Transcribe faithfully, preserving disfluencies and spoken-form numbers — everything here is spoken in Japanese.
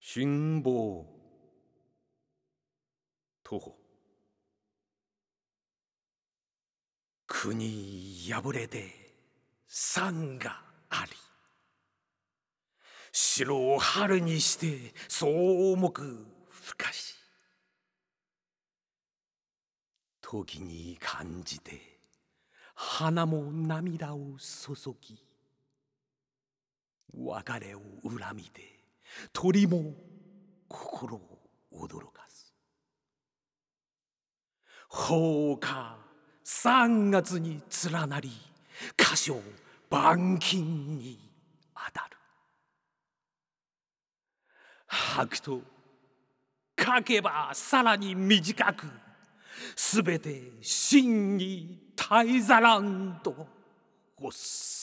辛抱徒歩。国破れで山があり、城を春にして草木深し、時に感じて花も涙を注ぎ、別れを恨みで鳥も心を驚かす。放火三月に連なり、歌唱万金にあたる。吐くと書けばさらに短く、すべて真に絶えざらんと欲す。